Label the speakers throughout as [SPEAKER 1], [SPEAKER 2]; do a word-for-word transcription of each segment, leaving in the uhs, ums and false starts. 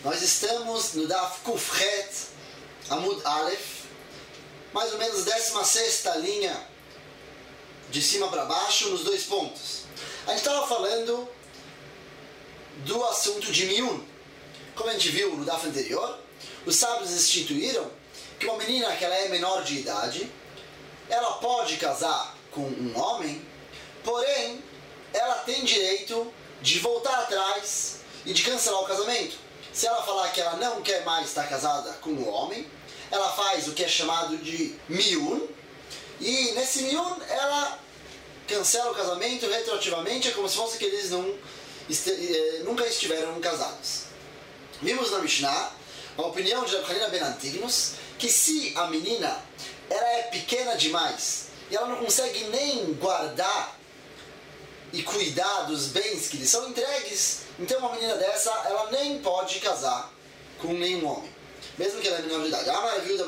[SPEAKER 1] Nós estamos no Daf Kufchet Amud Aleph, mais ou menos décima sexta linha de cima para baixo, nos dois pontos. A gente estava falando do assunto de Miyun. Como a gente viu no Daf anterior, os sábios instituíram que uma menina que ela é menor de idade, ela pode casar com um homem, porém, ela tem direito de voltar atrás e de cancelar o casamento. Se ela falar que ela não quer mais estar casada com o homem, ela faz o que é chamado de Miyun, e nesse Miyun ela cancela o casamento retroativamente, é como se fosse que eles não este, eh, nunca estiveram casados. Vimos na Mishnah a opinião de Rabbi Hanina ben Antignus, que se a menina ela é pequena demais e ela não consegue nem guardar e cuidar dos bens que lhe são entregues, então uma menina dessa ela nem pode casar com nenhum homem, mesmo que ela é menor de idade.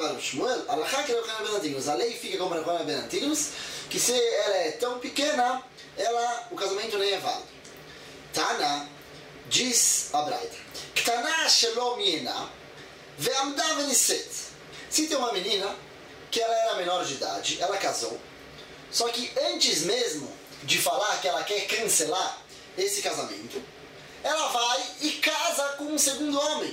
[SPEAKER 1] A lei fica como Rabbi Hanina ben Antignus, que se ela é tão pequena, ela, o casamento nem é válido. Tana, diz a Braita, Ktana shelom yena ve'amda ve'niset. Se tem uma menina que ela era menor de idade, ela casou, só que antes mesmo de falar que ela quer cancelar esse casamento, ela vai e casa com um segundo homem.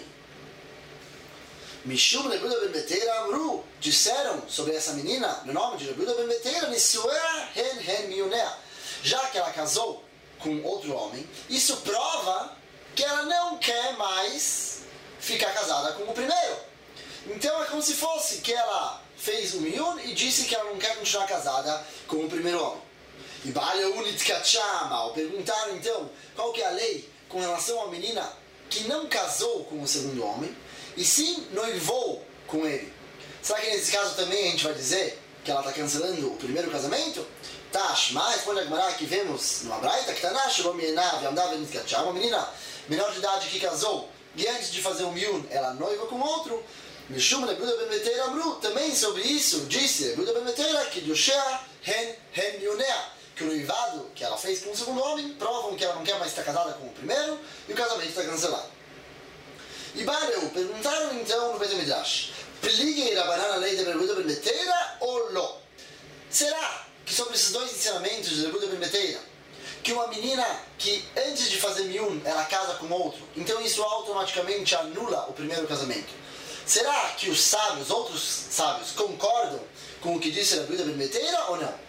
[SPEAKER 1] Mishum Rebbe Yehuda ben Beteira Amru, disseram sobre essa menina, no nome de Rebbe Yehuda ben Beteira, Nisuea hen hen miyunea, já que ela casou com outro homem, isso prova que ela não quer mais ficar casada com o primeiro. Então é como se fosse que ela fez o miyun e disse que ela não quer continuar casada com o primeiro homem. E Baalha Unit Kachama, perguntaram então qual que é a lei com relação à menina que não casou com o segundo homem e sim noivou com ele. Será que nesse caso também a gente vai dizer que ela está cancelando o primeiro casamento? Tashma, responde a Gemara que vemos numa Braita, que Tanash, uma menina menor de idade que casou e antes de fazer o miyun ela noiva com outro. Mishum Rebbe Yehuda ben Beteira Amru, também sobre isso disse Rebbe Yehuda ben Beteira que Yoshea hen hen miyunea, que o noivado que ela fez com o segundo homem provam que ela não quer mais estar casada com o primeiro e o casamento está cancelado. E Bareu, perguntaram então no Beit Midrash, Pligei Rabanan a lei de Rebbe Yehuda ben Beteira ou não? Será que sobre esses dois ensinamentos de Rebbe Yehuda ben Beteira, que uma menina que antes de fazer miyun ela casa com outro, então isso automaticamente anula o primeiro casamento? Será que os sábios, outros sábios, concordam com o que disse Rebbe Yehuda ben Beteira ou não?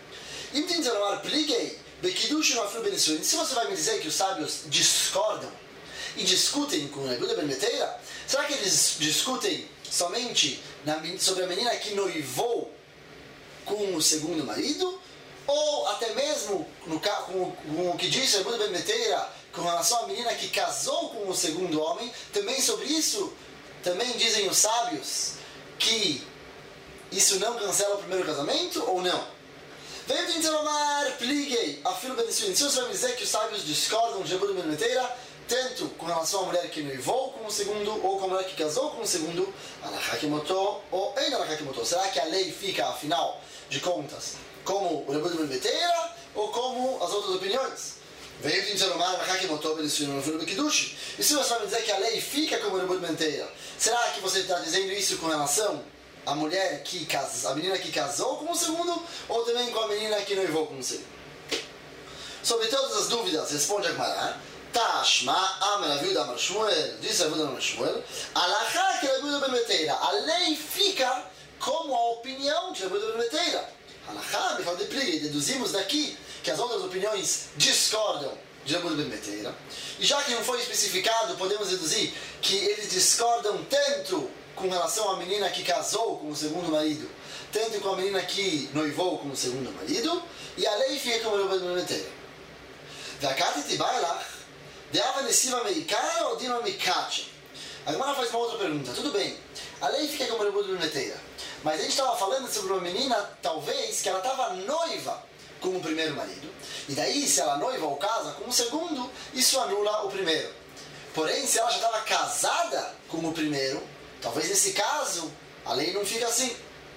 [SPEAKER 1] Se você vai me dizer que os sábios discordam e discutem com Rebbe Yehuda ben Beteira, será que eles discutem somente na, sobre a menina que noivou com o segundo marido? Ou até mesmo no, com, com o que disse Rebbe Yehuda ben Beteira com relação à menina que casou com o segundo homem? Também sobre isso, também dizem os sábios que isso não cancela o primeiro casamento ou não? Vem Tintelomar, pliguei, afilo benissui. Se você vai me dizer que os sábios discordam de Rebbe Yehuda ben Beteira, tanto com relação à mulher que noivou com o segundo, ou com a mulher que casou com o segundo, alachakimoto ou em alachakimoto. Será que a lei fica, afinal de contas, como o Rebbe Yehuda ben Beteira ou como as outras opiniões? Veio de Inzeromar, alachakimoto, benissui, no afilo bekidushi. E se você vai me dizer que a lei fica como o Rebbe Yehuda ben Beteira, será que você está dizendo isso com relação à mulher que casa, a menina que casou com o segundo, ou também com a menina que noivou com o segundo? Sobre todas as dúvidas, responde a Gemara. Tashma, Amar Rebbe Yehuda Amar Shmuel, disse Rebbe Yehuda Amar Shmuel, alachá que Rebbe Yehuda ben Beteira, a lei fica como a opinião de Rebbe Yehuda ben Beteira. Alachá, me fala de pligue, deduzimos daqui que as outras opiniões discordam de Rebbe Yehuda ben Beteira. E já que não foi especificado, podemos deduzir que eles discordam tanto com relação à menina que casou com o segundo marido, tanto com a menina que noivou com o segundo marido, e a lei fica como Rebbe Yehuda ben Beteira. Vakatiti bailach, deava nessiva americana ou dima mikacha? A Gemara faz uma outra pergunta. Tudo bem, a lei fica como Rebbe Yehuda ben Beteira, mas a gente estava falando sobre uma menina, talvez, que ela estava noiva com o primeiro marido, e daí, se ela noiva ou casa com o segundo, isso anula o primeiro. Porém, se ela já estava casada com o primeiro, talvez nesse caso, a lei não fica assim.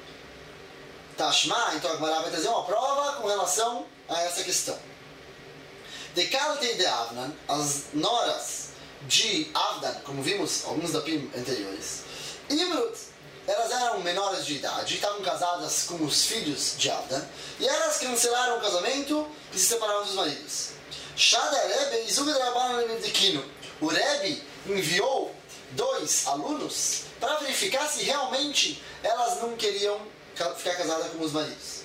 [SPEAKER 1] Tashma, então a Gemara vai trazer uma prova com relação a essa questão. De Kalte de Avnan, as noras de Avdan, como vimos alguns dapim anteriores, Imrut, elas eram menores de idade, estavam casadas com os filhos de Avdan, e elas cancelaram o casamento e se separaram dos maridos. Shada Rebbe e Zugad Rabbanan Mevdekino. O Rebbe enviou dois alunos para verificar se realmente elas não queriam ficar casadas com os maridos.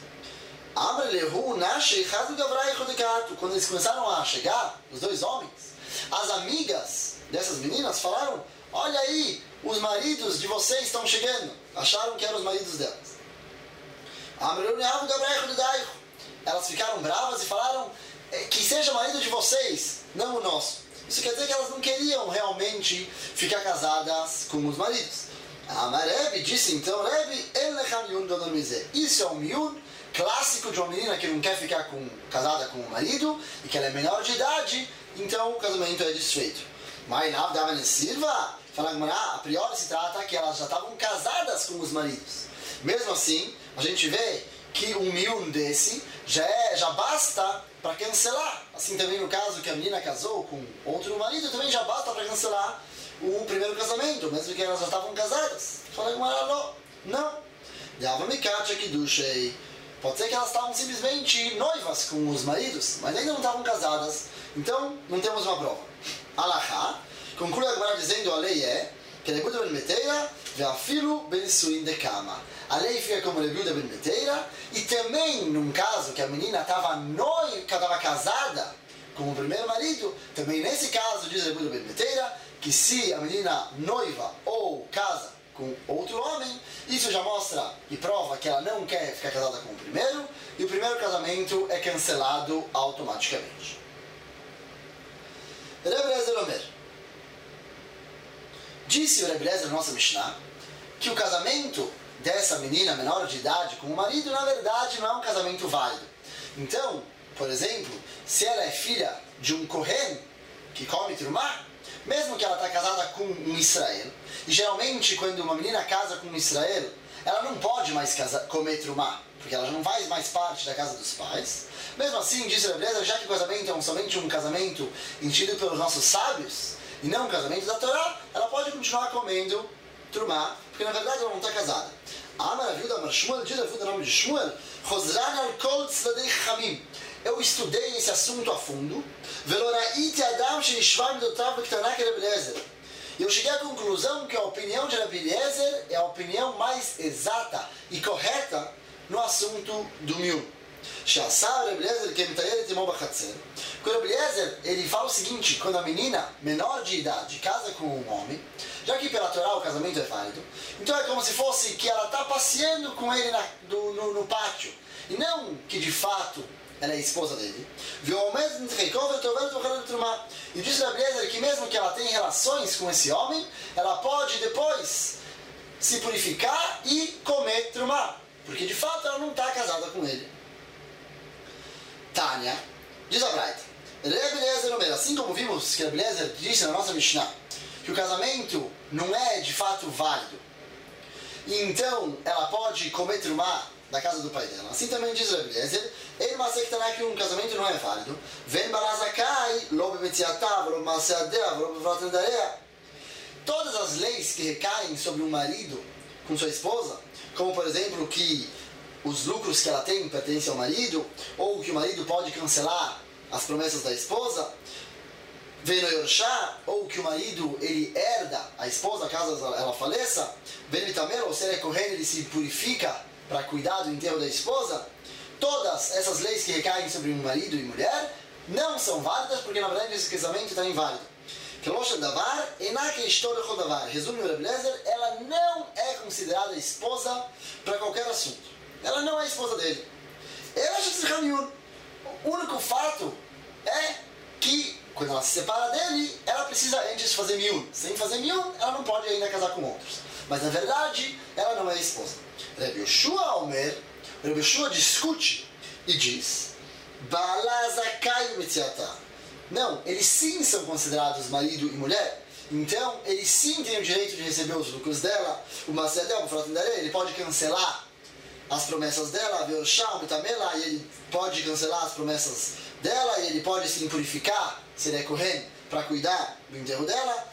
[SPEAKER 1] Quando eles começaram a chegar, os dois homens, as amigas dessas meninas falaram: olha aí, os maridos de vocês estão chegando. Acharam que eram os maridos delas. Elas ficaram bravas e falaram: que seja marido de vocês, não o nosso. Isso quer dizer que elas não queriam realmente ficar casadas com os maridos. A Rebbe disse então: Rebbe, isso é um miun clássico de uma menina que não quer ficar com, casada com o marido e que ela é menor de idade, então o casamento é desfeito. Mas na Avdava Sirva, a priori se trata que elas já estavam casadas com os maridos. Mesmo assim, a gente vê que um miun desse já, é, já basta para cancelar. Assim também no caso que a menina casou com outro marido, também já basta para cancelar o primeiro casamento, mesmo que elas já estavam casadas. Fala que não, não. Dava Mikacha que duchei. Pode ser que elas estavam simplesmente noivas com os maridos, mas ainda não estavam casadas. Então, não temos uma prova. Alahá, conclui agora dizendo: a lei é que Rebuda ben Meteira ve'afilu ben suin de cama. A lei fica como Rebuda ben Meteira, e também num caso que a menina estava noiva, estava casada com o primeiro marido, também nesse caso diz Rebuda ben Meteira que se a menina noiva ou casa com outro homem, isso já mostra e prova que ela não quer ficar casada com o primeiro, e o primeiro casamento é cancelado automaticamente. Rebbe Lezer Omer. Disse o Rebbe Lezer, nossa Mishnah, que o casamento dessa menina menor de idade com o marido, na verdade, não é um casamento válido. Então, por exemplo, se ela é filha de um Kohen que come Trumá, mesmo que ela está casada com um Israel, e geralmente quando uma menina casa com um Israel, ela não pode mais casa, comer Trumá, porque ela já não faz mais parte da casa dos pais. Mesmo assim, diz a Rebbe, já que o casamento é somente um casamento instituído pelos nossos sábios, e não um casamento da Torá, ela pode continuar comendo Trumá, porque na verdade ela não está casada. Amar Aviuda Amar Shmuel, diz Aviuda o nome de Shmuel, Chosran al kol tzadei chamim. Eu estudei esse assunto a fundo, e eu cheguei à conclusão que a opinião de Rebbe Eliezer é a opinião mais exata e correta no assunto do miun. O Rebbe Eliezer, ele fala o seguinte: quando a menina menor de idade casa com um homem, já que pela Torá o casamento é válido, então é como se fosse que ela está passeando com ele na, do, no, no pátio, e não que de fato ela é a esposa dele. E diz a Rebbe que mesmo que ela tenha relações com esse homem, ela pode depois se purificar e comer trumá, porque de fato ela não está casada com ele. Tânia, diz a Braita, Rebbe Eliezer Omer, assim como vimos que Rebbe Eliezer disse na nossa Mishnah que o casamento não é de fato válido, e então ela pode comer trumá da casa do pai dela. Assim também diz Rebbe Eliezer, ele mas que um casamento não é válido. Vem balazakai, lobe betziatav, lobe maseadev, lobe vratendareia. Todas as leis que recaem sobre um marido com sua esposa, como por exemplo que os lucros que ela tem pertencem ao marido, ou que o marido pode cancelar as promessas da esposa, vem no Yorshá, ou que o marido ele herda a esposa caso ela faleça, vem no Itamel, ou se ele é correndo, ele se purifica para cuidar do enterro da esposa. Todas essas leis que recaem sobre um marido e mulher não são válidas, porque na verdade esse casamento está inválido. Resume o Rebbe Eliezer, ela não é considerada esposa para qualquer assunto. Ela não é esposa dele. O único fato é que quando ela se separa dele, ela precisa antes fazer miun. Sem fazer miun, ela não pode ainda casar com outros. Mas na verdade, ela não é esposa. Rebbe Yoshua Omer, Rebbe Yoshua discute e diz: Balazakai Metziatah. Não, eles sim são considerados marido e mulher. Então, eles sim têm o direito de receber os lucros dela. O Masedel, o Fratendaré, ele pode cancelar as promessas dela, Veoshá, o Mitamela, e ele pode cancelar as promessas dela, e ele pode se purificar, se ele é Kohen, para cuidar do enterro dela.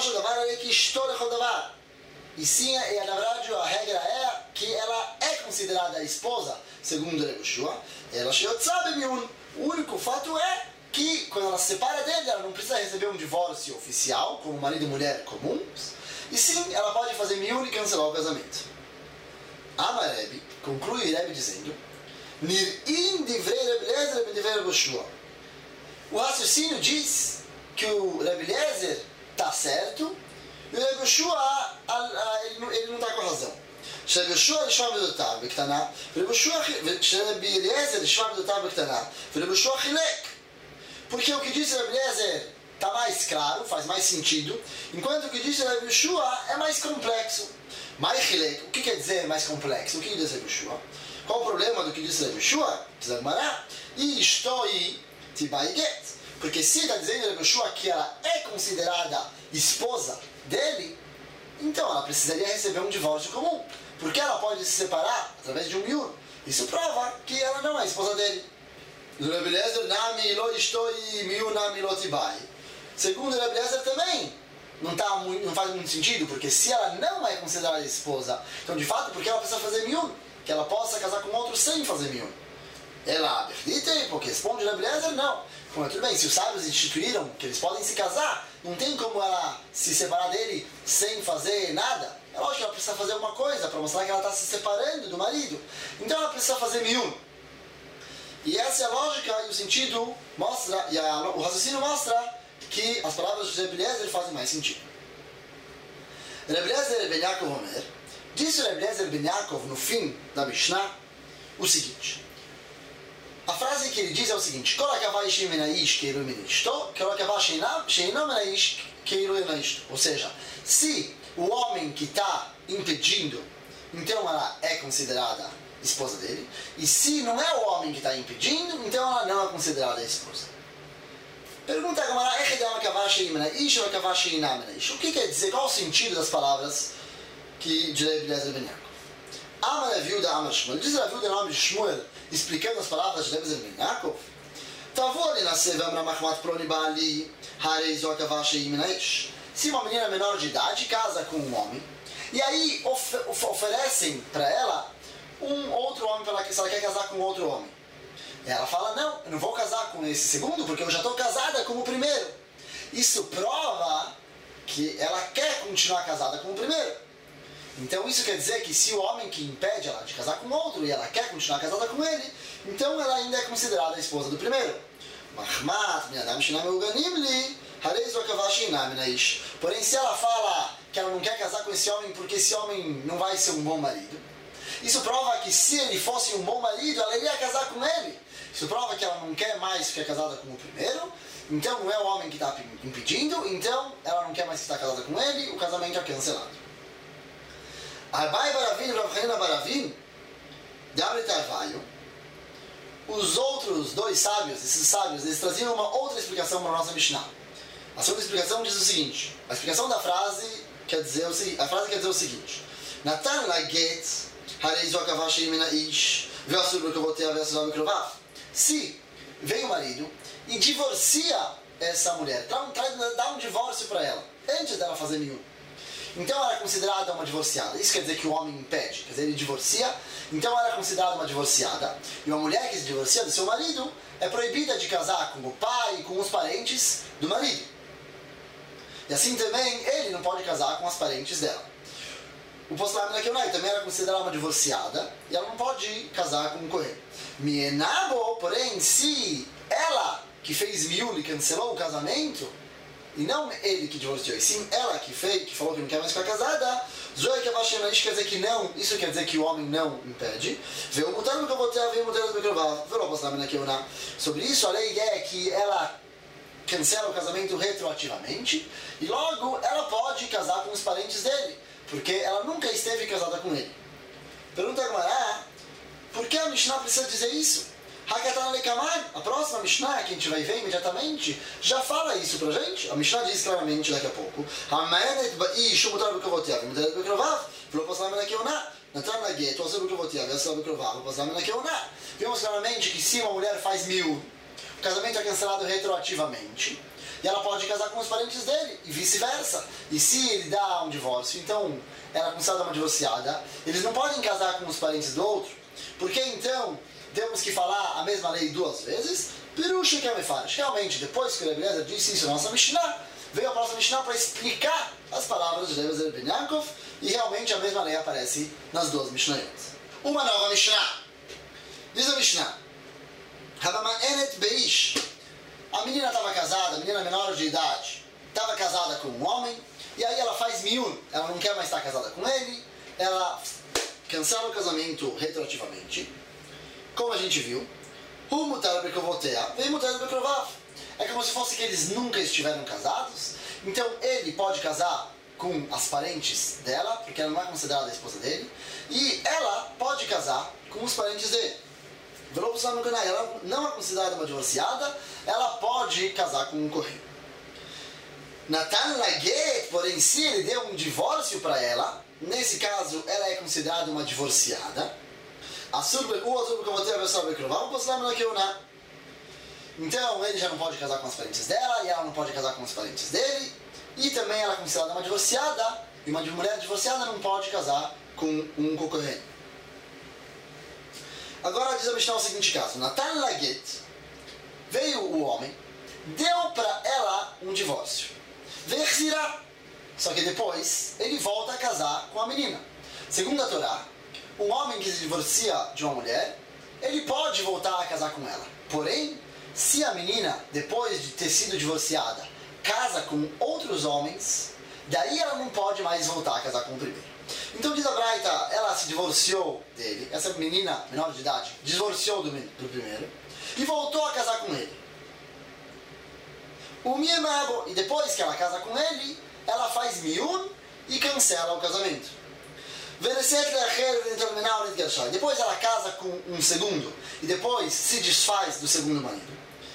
[SPEAKER 1] E sim, e, na verdade, a regra é que ela é considerada a esposa, segundo Reb Yoshua. Ela sabe, o único fato é que, quando ela se separa dele, ela não precisa receber um divórcio oficial, como marido e mulher comuns, e sim, ela pode fazer miun e cancelar o casamento. Amar Rebbe, conclui Rebbe dizendo, Nir'in divrei Reb Eliezer e divrei Reb Yoshua. O raciocínio diz que o Reb Eliezer está certo, e o Reb Yoshua, ele não está com a razão. Reb Yoshua nishma midotav b'ktana, Reb Eliezer nishma midotav b'ktana, Reb Yoshua chilek. Porque o que diz Reb Eliezer está mais claro, faz mais sentido, enquanto o que diz Reb Yoshua é mais complexo. Mais chilek, o que quer dizer mais complexo? O que diz Reb Yoshua? Qual o problema do que diz Reb Yoshua? Diz a Gemara, Ishtoi tibai get. Porque se está dizendo Reb Yoshua que ela é considerada esposa dele, então ela precisaria receber um divórcio comum. Porque ela pode se separar através de um miur. Isso prova que ela não é esposa dele. Reb Eliezer nami lo ishtoi miur nami lo tibai. Segundo Reb Eliezer também não, tá muito, não faz muito sentido, porque se ela não é considerada esposa, então de fato, porque ela precisa fazer miur? Que ela possa casar com outro sem fazer miur. Ela acredita, porque responde Reb Eliezer, não. Bom, tudo bem, se os sábios instituíram que eles podem se casar, não tem como ela se separar dele sem fazer nada. É lógico que ela precisa fazer alguma coisa para mostrar que ela está se separando do marido. Então ela precisa fazer miun. E essa é a lógica e o sentido mostra, e a, o raciocínio mostra que as palavras de Reb Eliezer fazem mais sentido. Reb Eliezer ben Yaakov Omer, disse Reb Eliezer ben Yaakov no fim da Mishnah o seguinte. A frase que ele diz é o seguinte: ou seja, se o homem que está impedindo, então ela é considerada esposa dele, e se não é o homem que está impedindo, então ela não é considerada esposa. Pergunta agora, o que quer dizer, qual o sentido das palavras que de Reb Eliezer ben Yaakov? Amar Aviuda Amar Shmuel, diz Aviuda nome de Shmuel, explicando as palavras de Reb Eliezer ben Yaakov, se uma menina menor de idade casa com um homem, e aí of of oferecem para ela um outro homem, para ela, se ela quer casar com outro homem. Ela fala, não, eu não vou casar com esse segundo, porque eu já estou casada com o primeiro. Isso prova que ela quer continuar casada com o primeiro. Então isso quer dizer que se o homem que impede ela de casar com outro e ela quer continuar casada com ele, então ela ainda é considerada a esposa do primeiro. Porém, se ela fala que ela não quer casar com esse homem porque esse homem não vai ser um bom marido, isso prova que se ele fosse um bom marido, ela iria casar com ele. Isso prova que ela não quer mais ficar casada com o primeiro, então não é o homem que está impedindo, então ela não quer mais estar casada com ele, o casamento é cancelado. Abai Baravim, Rav Hanina Baravim, de Abret Arvaio, os outros dois sábios, esses sábios, eles traziam uma outra explicação para a nossa Mishnah. A segunda explicação diz o seguinte, a explicação da frase quer dizer o seguinte, a frase quer dizer o seguinte, Natan laget, harei zo akavash imena ish, ve'asur b'krovotea ve'asur b'krovav. Se vem o marido e divorcia essa mulher, dá um divórcio para ela, antes dela fazer nenhum. Então ela é considerada uma divorciada. Isso quer dizer que o homem impede, quer dizer, ele divorcia, então ela é considerada uma divorciada. E uma mulher que se divorcia do seu marido é proibida de casar com o pai e com os parentes do marido. E assim também ele não pode casar com as parentes dela. O Poslam Nakeunai também era considerada uma divorciada e ela não pode casar com um Kohen. Mienabo, porém, se ela que fez miul e cancelou o casamento, e não ele que divorciou, e sim ela que fez, que falou que não quer mais ficar casada, Zoe que abaixo isso quer dizer que não, isso quer dizer que o homem não impede. Veio mudando que eu vou ter, veio mudando que eu vou ter, veio Poslam Nakeunai. Sobre isso, a lei é que ela cancela o casamento retroativamente e logo ela pode casar com os parentes dele, porque ela nunca esteve casada com ele. Pergunta agora, por que a Mishnah precisa dizer isso? Hakatan Lekamar, a próxima Mishnah que a gente vai ver imediatamente, já fala isso pra gente. A Mishnah diz claramente daqui a pouco, vemos claramente que se uma mulher faz mil, o casamento é cancelado retroativamente. e ela pode casar com os parentes dele, e vice-versa. E se ele dá um divórcio, então ela é considerada uma divorciada, eles não podem casar com os parentes do outro, porque então temos que falar a mesma lei duas vezes. Pirush que é Mefarish. Realmente, depois que o Rebbe Eliezer disse isso na nossa Mishnah, veio a próxima Mishnah para explicar as palavras de Rebbe Eliezer ben Yaakov, e realmente a mesma lei aparece nas duas Mishnayot. Uma nova Mishnah. Diz a Mishnah: Habamaenet Beish. A menina estava casada, a menina menor de idade, estava casada com um homem, e aí ela faz miun, ela não quer mais estar casada com ele, ela cancela o casamento retroativamente, como a gente viu. O mutar bekovotea, vem mutar bekrovav. É como se fosse que eles nunca estiveram casados, então ele pode casar com as parentes dela, porque ela não é considerada a esposa dele, e ela pode casar com os parentes dele. Ela não é considerada uma divorciada, ela pode casar com um correio. Natan Laget, porém, se ele deu um divórcio para ela, nesse caso ela é considerada uma divorciada. Então ele já não pode casar com os parentes dela, e ela não pode casar com os parentes dele, e também ela é considerada uma divorciada, e uma mulher divorciada não pode casar com um concorrente. Agora diz a Mishnah o seguinte caso: Natan Laget, veio o homem, deu para ela um divórcio, Vechzirá, só que depois ele volta a casar com a menina. Segundo a Torá, um homem que se divorcia de uma mulher, ele pode voltar a casar com ela. Porém, se a menina, depois de ter sido divorciada, casa com outros homens, daí ela não pode mais voltar a casar com o primeiro. Então diz a Braita, ela se divorciou dele, essa menina menor de idade, divorciou do, do primeiro, e voltou a casar com ele. O Miemabo, e depois que ela casa com ele, ela faz miun e cancela o casamento. Depois ela casa com um segundo, e depois se desfaz do segundo marido.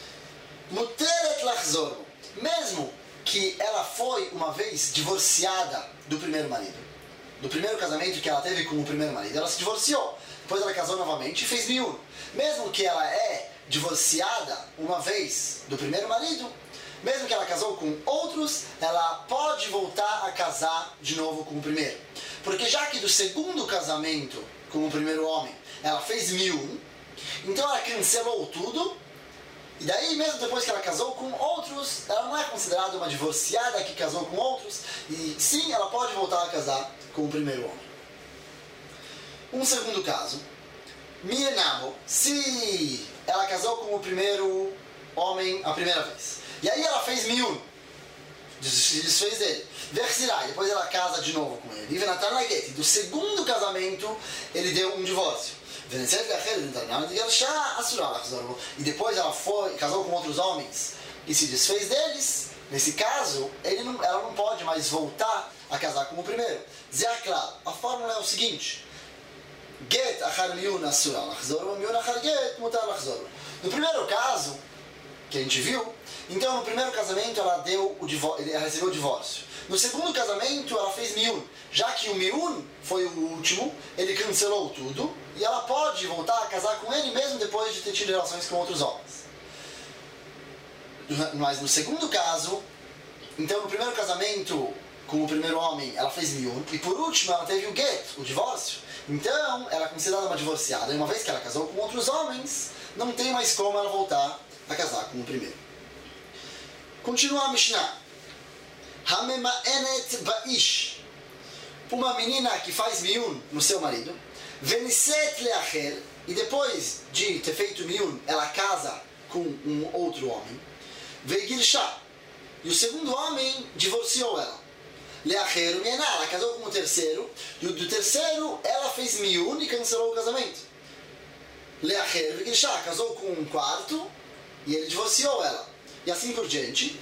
[SPEAKER 1] Mesmo que ela foi uma vez divorciada do primeiro marido, do primeiro casamento que ela teve com o primeiro marido, ela se divorciou, depois ela casou novamente e fez miun. Mesmo que ela é divorciada uma vez do primeiro marido, mesmo que ela casou com outros, ela pode voltar a casar de novo com o primeiro. Porque já que do segundo casamento com o primeiro homem, ela fez miun, então ela cancelou tudo, e daí mesmo depois que ela casou com outros, ela não é considerada uma divorciada que casou com outros, e sim, ela pode voltar a casar com o primeiro homem. Um segundo caso, Mienamo, se ela casou com o primeiro homem a primeira vez, e aí ela fez miun, se desfez dele, Vechzirá, depois ela casa de novo com ele, e do segundo casamento ele deu um divórcio, e depois ela foi, casou com outros homens e se desfez deles. Nesse caso, ele não, ela não pode mais voltar a casar com o primeiro. Zeaklar, a fórmula é o seguinte: Get achar miun asura lachzor, miun achar get mutar lachzor. No primeiro caso que a gente viu, então no primeiro casamento ela deu o divórcio, ela recebeu o divórcio. No segundo casamento ela fez miun. Já que o miun foi o último, ele cancelou tudo e ela pode voltar a casar com ele mesmo depois de ter tido relações com outros homens. Mas no segundo caso, então no primeiro casamento com o primeiro homem ela fez miun, e por último ela teve o get, o divórcio. Então ela é considerada uma divorciada, e uma vez que ela casou com outros homens, não tem mais como ela voltar a casar com o primeiro. Continua a Mishnah. Hamemaenet Baish, uma menina que faz miun no seu marido, Veniset Leacher, e depois de ter feito miun, ela casa com um outro homem, Veigilshá, e o segundo homem divorciou ela. Leacher Miena, ela casou com o terceiro, e o do terceiro ela fez miun e cancelou o casamento. Leacher Veigilshá, casou com um quarto e ele divorciou ela, e assim por diante.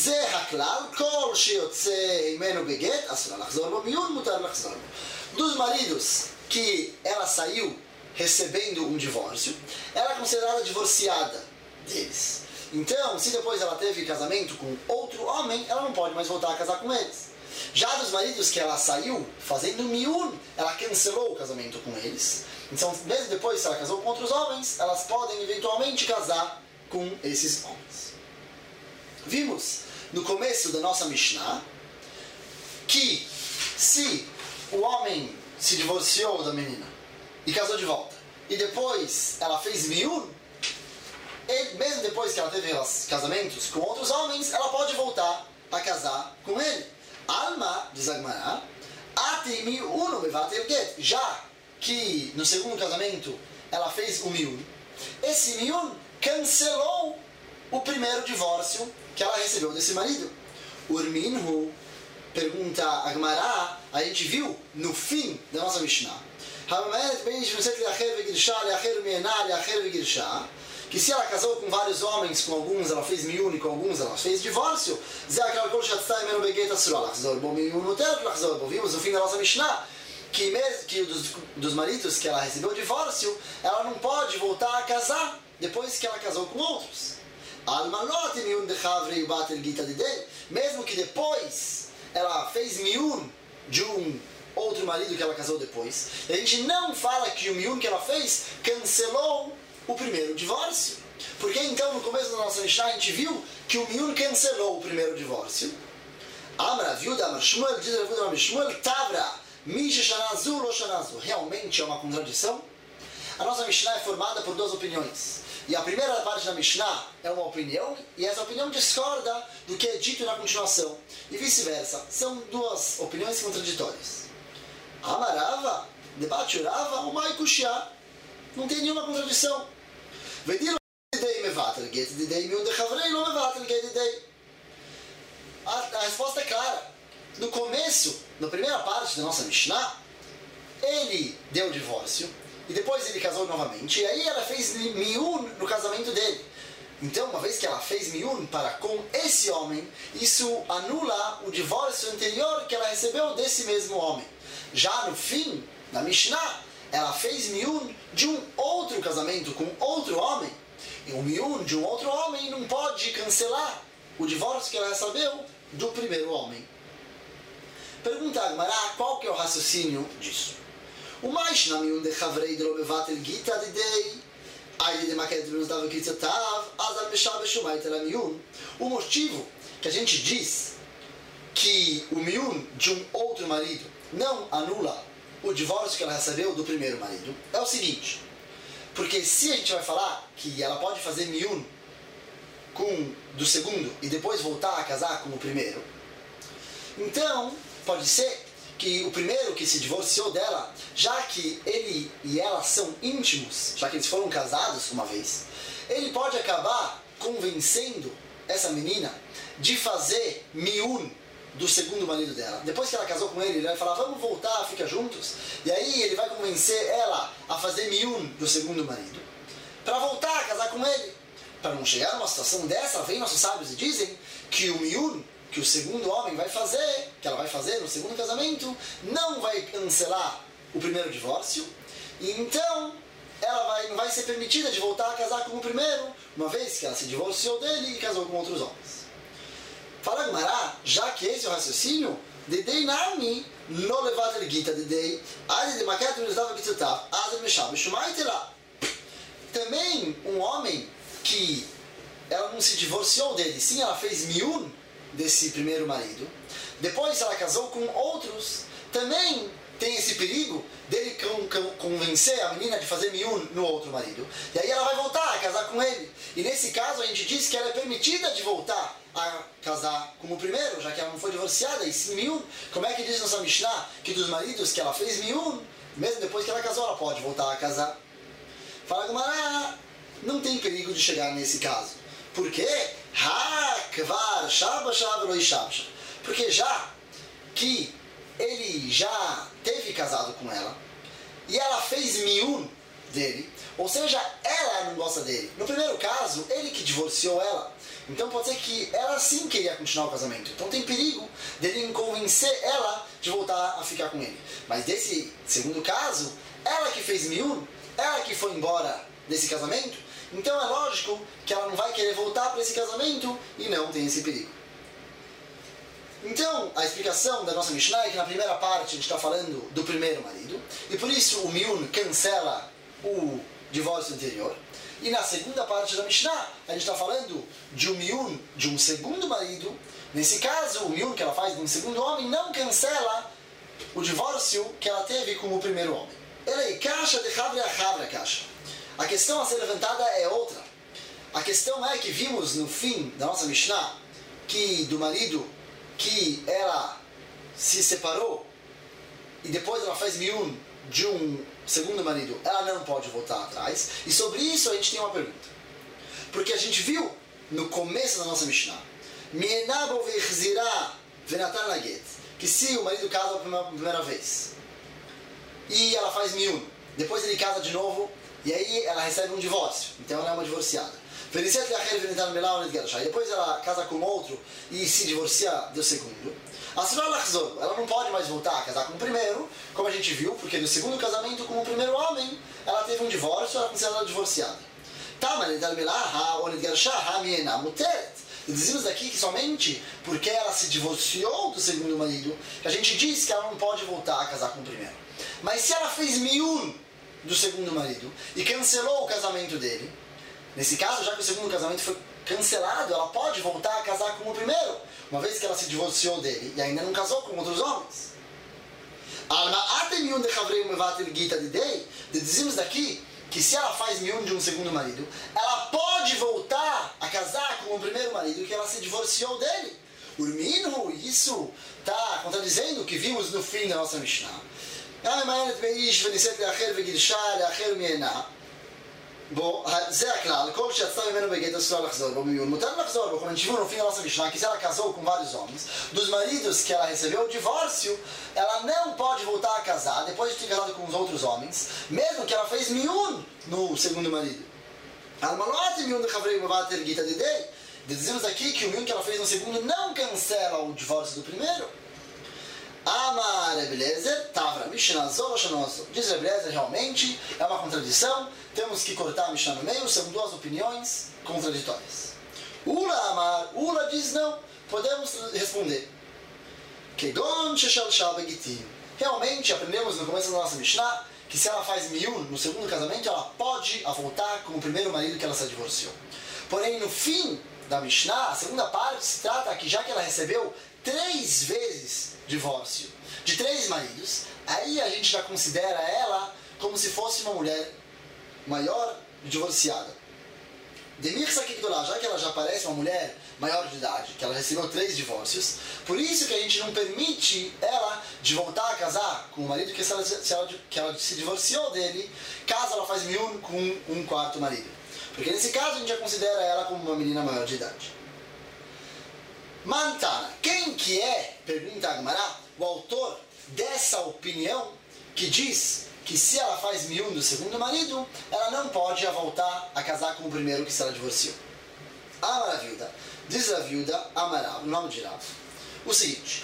[SPEAKER 1] Dos maridos que ela saiu recebendo um divórcio, ela é considerada divorciada deles. Então, se depois ela teve casamento com outro homem, ela não pode mais voltar a casar com eles. Já dos maridos que ela saiu fazendo miun, ela cancelou o casamento com eles. Então, mesmo depois, se ela casou com outros homens, elas podem eventualmente casar com esses homens. Vimos no começo da nossa Mishnah, que se o homem se divorciou da menina e casou de volta, e depois ela fez miun, ele, mesmo depois que ela teve casamentos com outros homens, ela pode voltar a casar com ele. Alma, diz Agmará, ati miun bevatel get. Já que no segundo casamento ela fez o miun, esse miun cancelou o primeiro divórcio que ela recebeu desse marido. Urminhu, pergunta Agmará, a gente viu no fim da nossa Mishnah, que se ela casou com vários homens, com alguns ela fez miun e com alguns ela fez divórcio, vimos no fim da nossa Mishnah que, mesmo, que dos, dos maridos que ela recebeu divórcio, ela não pode voltar a casar depois que ela casou com outros. Mesmo que depois ela fez miun de um outro marido que ela casou depois, a gente não fala que o miun que ela fez cancelou o primeiro divórcio. Porque então no começo da nossa Mishnah a gente viu que o miun cancelou o primeiro divórcio. Amra, viuda, Amar Shmuel, diz a viuda Amar Shmuel, Tavra, Misha Shanazu, Lo Shanazu. Realmente é uma contradição? A nossa Mishnah é formada por duas opiniões. E a primeira parte da Mishnah é uma opinião, e essa opinião discorda do que é dito na continuação. E vice-versa. São duas opiniões contraditórias. Amarava, debate Urava, o Maikushia. Não tem nenhuma contradição. A resposta é clara. No começo, na primeira parte da nossa Mishnah, ele deu o divórcio, e depois ele casou novamente, e aí ela fez miun no casamento dele. Então, uma vez que ela fez miun para com esse homem, isso anula o divórcio anterior que ela recebeu desse mesmo homem. Já no fim da Mishnah, ela fez miun de um outro casamento com outro homem, e o miun de um outro homem não pode cancelar o divórcio que ela recebeu do primeiro homem. Pergunta a Agmará, qual que é o raciocínio disso? O mais na miun de chavrei de lobevatel gita de dei, aí de maquete de nos dava kitzatav, azar bechá bechumai tela miun. O motivo que a gente diz que o miun de um outro marido não anula o divórcio que ela recebeu do primeiro marido é o seguinte: porque se a gente vai falar que ela pode fazer miun com do segundo e depois voltar a casar com o primeiro, então pode ser que o primeiro que se divorciou dela, já que ele e ela são íntimos, já que eles foram casados uma vez, ele pode acabar convencendo essa menina de fazer miun do segundo marido dela. Depois que ela casou com ele, ele vai falar, vamos voltar, fica juntos. E aí ele vai convencer ela a fazer miun do segundo marido, para voltar a casar com ele. Para não chegar numa situação dessa, vem nossos sábios e dizem que o miun que o segundo homem vai fazer, que ela vai fazer no segundo casamento, não vai cancelar o primeiro divórcio, e então ela vai, não vai ser permitida de voltar a casar com o primeiro, uma vez que ela se divorciou dele e casou com outros homens. Fala Agmará, já que esse é o raciocínio, Dedei nami no levat el gita dedei, adi de maquete nos dava gitutav, adi meshab shumaitela. Também um homem que ela não se divorciou dele, sim, ela fez miun desse primeiro marido, depois ela casou com outros, também tem esse perigo dele convencer a menina de fazer miun no outro marido, e aí ela vai voltar a casar com ele, e nesse caso a gente diz que ela é permitida de voltar a casar com o primeiro, já que ela não foi divorciada, e sim miun. Como é que diz nossa Mishnah que dos maridos que ela fez miun, mesmo depois que ela casou, ela pode voltar a casar? Fala Gumará, não tem perigo de chegar nesse caso. Por quê? Porque já que ele já teve casado com ela e ela fez miun dele, ou seja, ela não gosta dele. No primeiro caso, ele que divorciou ela. Então pode ser que ela sim queria continuar o casamento. Então tem perigo dele convencer ela de voltar a ficar com ele. Mas desse segundo caso, ela que fez miun, ela que foi embora desse casamento, então é lógico que ela não vai querer voltar para esse casamento e não tem esse perigo. Então, a explicação da nossa Mishnah é que na primeira parte a gente está falando do primeiro marido, e por isso o miun cancela o divórcio anterior. E na segunda parte da Mishnah, a gente está falando de um miun de um segundo marido Nesse caso, o miun que ela faz com o segundo homem não cancela o divórcio que ela teve com o primeiro homem. Elei, caixa de chavre a chavre caixa. A questão a ser levantada é outra. A questão é que vimos no fim da nossa Mishnah que do marido que ela se separou e depois ela faz miun de um segundo marido, ela não pode voltar atrás. E sobre isso a gente tem uma pergunta. Porque a gente viu no começo da nossa Mishnah que se o marido casa pela primeira vez e ela faz miun, depois ele casa de novo e aí ela recebe um divórcio, então ela é uma divorciada. E depois ela casa com outro e se divorcia do segundo. Ela não pode mais voltar a casar com o primeiro, como a gente viu, porque no segundo casamento com o primeiro homem ela teve um divórcio, ela é considerada divorciada. E dizemos aqui que somente porque ela se divorciou do segundo marido, que a gente diz que ela não pode voltar a casar com o primeiro. Mas se ela fez miun do segundo marido e cancelou o casamento dele, nesse caso, já que o segundo casamento foi cancelado, ela pode voltar a casar com o primeiro, uma vez que ela se divorciou dele e ainda não casou com outros homens. Dizemos daqui que se ela faz miun de um segundo marido, ela pode voltar a casar com o primeiro marido que ela se divorciou dele. Urmino, isso está contradizendo o que vimos no fim da nossa Mishnah. Bom, זה הכלל, כל שיצא ממנו בגט אסור לחזור בו מיון. מותר לחזור בו, como a gente viu no fim da nossa Mishnah, que se ela casou com vários homens, dos maridos que ela recebeu o divórcio, ela não pode voltar a casar depois de ter casado com os outros homens, mesmo que ela fez miun no segundo marido. Dizemos aqui que o miun que ela fez no segundo não cancela o divórcio do primeiro. Amar Rebelezer, Tavra, Mishnah Zor, Shanozo. Diz Rebelezer, realmente é uma contradição, temos que cortar a Mishnah no meio, são duas opiniões contraditórias. Ula Amar, Ula diz não, podemos responder. Kegon Sheshal Shabagitim. Realmente aprendemos no começo da nossa Mishnah que se ela faz miun no segundo casamento, ela pode voltar com o primeiro marido que ela se divorciou. Porém, no fim da Mishnah, a segunda parte se trata que já que ela recebeu três vezes divórcio de três maridos, aí a gente já considera ela como se fosse uma mulher maior divorciada. Demir Sakikdolá, já que ela já parece uma mulher maior de idade, que ela recebeu três divórcios, por isso que a gente não permite ela de voltar a casar com o marido que, se ela, se ela, que ela se divorciou dele, caso ela faz miun com um quarto marido. Porque nesse caso a gente já considera ela como uma menina maior de idade. Mantana, quem que é, pergunta Agmará, o autor dessa opinião que diz que se ela faz miun do segundo marido, ela não pode voltar a casar com o primeiro que se ela divorciou. Amar a viúda, diz a viúda, Amará, o nome de Rav, o seguinte,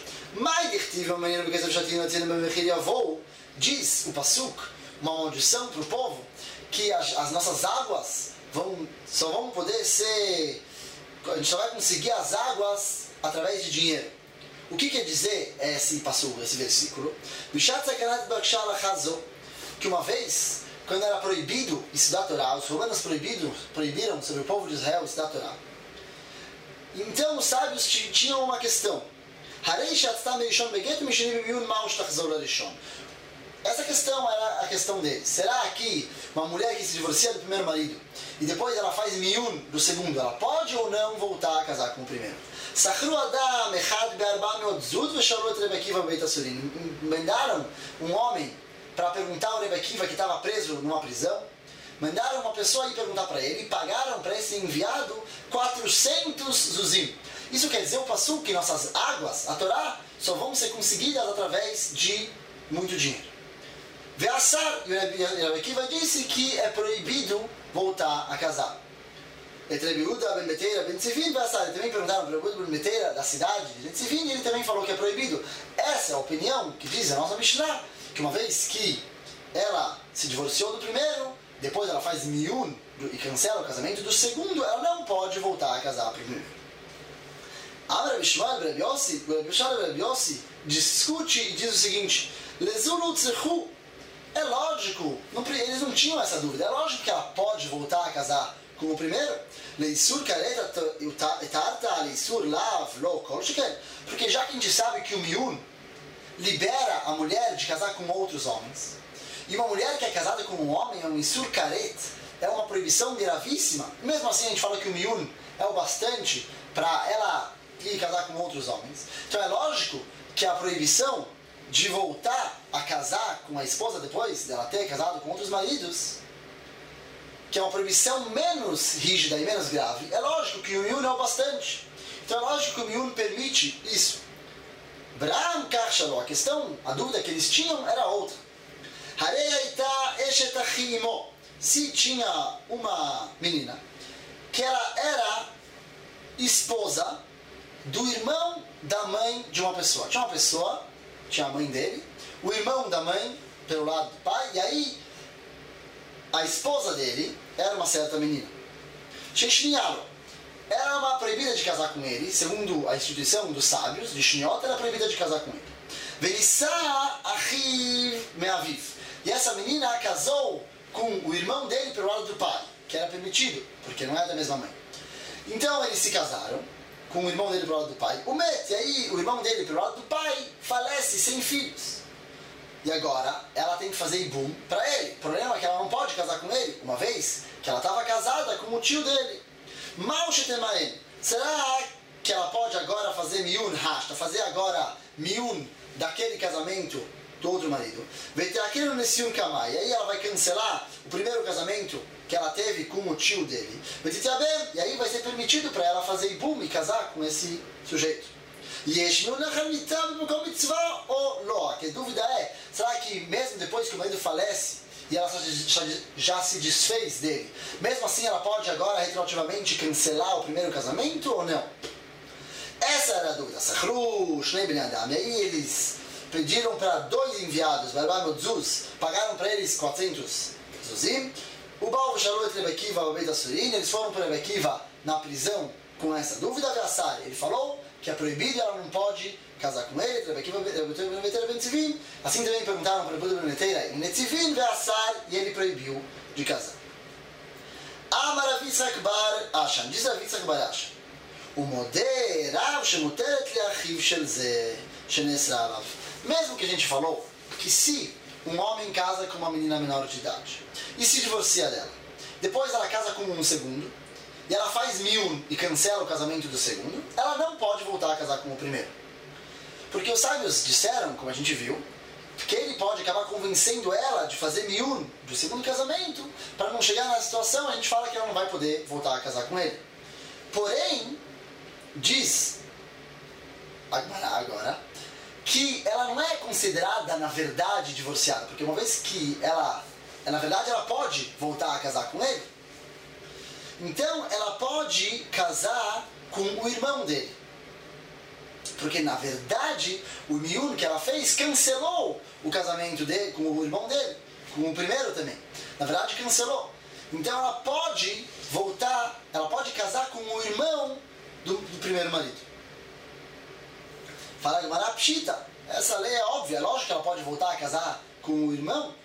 [SPEAKER 1] diz o Pasuk, uma maldição para o povo, que as, as nossas águas vão, só vão poder ser, a gente só vai conseguir as águas através de dinheiro. O que quer dizer esse Pasuk, esse versículo? Que uma vez, quando era proibido estudar a Torá, os romanos proibiram, proibiram sobre o povo de Israel estudar a Torá. Então os sábios tinham uma questão. Essa questão era a questão deles. Será que uma mulher que se divorcia do primeiro marido e depois ela faz miun do segundo, ela pode ou não voltar a casar com o primeiro? Mandaram um homem para perguntar ao Rebbe Akiva que estava preso numa prisão. Mandaram uma pessoa ir perguntar para ele e pagaram para esse enviado quatrocentos zuzim. Isso quer dizer o Pasuk que nossas águas, a Torá, só vão ser conseguidas através de muito dinheiro. Veassar, e o Rebbe Akiva disse que é proibido voltar a casar. Etrebiúda, Ben Beteira, Ben Tzivin, Veassar. Também perguntaram para o Ben Beteira da cidade de Ben Tzivin e ele também falou que é proibido. Essa é a opinião que diz a nossa Mishnah, que uma vez que ela se divorciou do primeiro, depois ela faz miun e cancela o casamento do segundo, ela não pode voltar a casar primeiro. Amar Bishmal Brebiosi, Bishmal Brebiosi discute e diz o seguinte: Lezulu Tzrechu. É lógico, não, eles não tinham essa dúvida, é lógico que ela pode voltar a casar com o primeiro, leisur kareta etarta leisur lav lo kol sheken, porque já que a gente sabe que o miun libera a mulher de casar com outros homens, e uma mulher que é casada com um homem é um isur karet, é uma proibição gravíssima, mesmo assim a gente fala que o miun é o bastante para ela ir casar com outros homens. Então é lógico que a proibição de voltar a casar com a esposa depois dela ter casado com outros maridos, que é uma proibição menos rígida e menos grave, é lógico que o miun é o bastante. Então é lógico que o miun permite isso. Bram Karshalo, a questão, a dúvida que eles tinham era outra. Se tinha uma menina que ela era esposa do irmão da mãe de uma pessoa. Tinha uma pessoa, tinha a mãe dele, o irmão da mãe pelo lado do pai, e aí a esposa dele era uma certa menina. Sheshnialo era uma proibida de casar com ele, segundo a instituição dos sábios, de Shniot, era proibida de casar com ele. Verissa achiv meaviv. E essa menina casou com o irmão dele pelo lado do pai, que era permitido, porque não é da mesma mãe. Então eles se casaram com o irmão dele pelo lado do pai. O Met, e aí o irmão dele pelo lado do pai falece sem filhos. E agora ela tem que fazer ibum para ele. O problema é que ela não pode casar com ele, uma vez que ela estava casada com o tio dele. Mal Shetemaem. Será que ela pode agora fazer miun rasta, fazer agora miun daquele casamento do outro marido? Vai ter aquilo nesse um kamai. E aí ela vai cancelar o primeiro casamento que ela teve com o tio dele. Vai ter bem, e aí vai ser permitido para ela fazer ibum e casar com esse sujeito. E ou não? A dúvida é, será que mesmo depois que o marido falece e ela já, já se desfez dele, mesmo assim ela pode agora retroativamente cancelar o primeiro casamento ou não? Essa era a dúvida. E aí eles pediram para dois enviados, pagaram para eles quatrocentos zuzim. O Baal Shalom e Rebekiva, o Beit Asurim, eles foram para Rebekiva na prisão com essa dúvida. Ele falou que é proibido e ela não pode casar com ele. Assim também perguntaram para Rebekiva Beneteira em Netzivim e ele proibiu de casar. Amar Avitzak Bar Ashan, diz Avitzak Bar Ashan, o moderav shemuteret leachiv shel ze shenesra alav. Mesmo que a gente falou que se um homem casa com uma menina menor de idade e se divorcia dela, depois ela casa com um segundo e ela faz miun e cancela o casamento do segundo, ela não pode voltar a casar com o primeiro, porque os sábios disseram, como a gente viu, que ele pode acabar convencendo ela de fazer miun do segundo casamento, para não chegar na situação, a gente fala que ela não vai poder voltar a casar com ele. Porém, diz agora que ela não é considerada na verdade divorciada, porque uma vez que ela, na verdade ela pode voltar a casar com ele, então ela pode casar com o irmão dele, porque na verdade o miun que ela fez cancelou o casamento dele com o irmão dele, com o primeiro também, na verdade cancelou. Então ela pode voltar, ela pode casar com o irmão do, do primeiro marido. Fala Gemara Pshita, essa lei é óbvia, é lógico que ela pode voltar a casar com o irmão.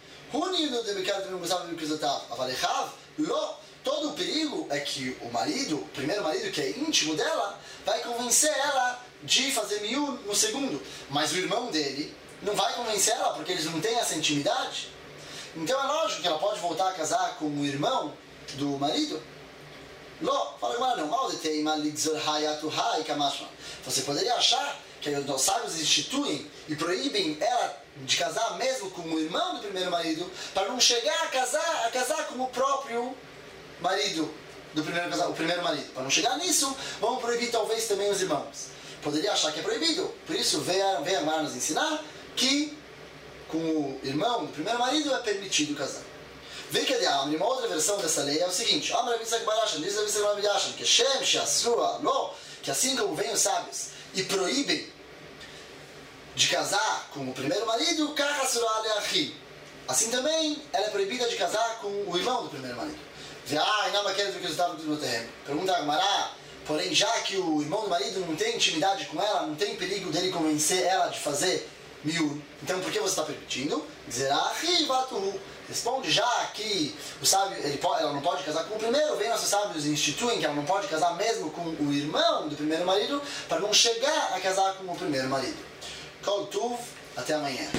[SPEAKER 1] Todo o perigo é que o marido, o primeiro marido que é íntimo dela, vai convencer ela de fazer miun no segundo. Mas o irmão dele não vai convencer ela porque eles não têm essa intimidade. Então é lógico que ela pode voltar a casar com o irmão do marido. Fala não, você poderia achar que os sábios instituem e proíbem ela de casar mesmo com o irmão do primeiro marido, para não chegar a casar, a casar com o próprio marido do primeiro casal, o primeiro marido. Para não chegar nisso, vamos proibir talvez também os irmãos. Poderia achar que é proibido. Por isso veio a Gemara nos ensinar que com o irmão do primeiro marido é permitido casar. Vê que uma outra versão dessa lei é o seguinte: que Shem Shasrua Lo, que assim como vem os sábios e proíbem de casar com o primeiro marido, assim também ela é proibida de casar com o irmão do primeiro marido. Pergunta a Gemara, porém já que o irmão do marido não tem intimidade com ela, não tem perigo dele convencer ela de fazer miur. Então por que você está permitindo? Responde, já que o sábio, ele pode, ela não pode casar com o primeiro, vem nossos sábios e instituem que ela não pode casar mesmo com o irmão do primeiro marido, para não chegar a casar com o primeiro marido. Kol Tuv, até amanhã.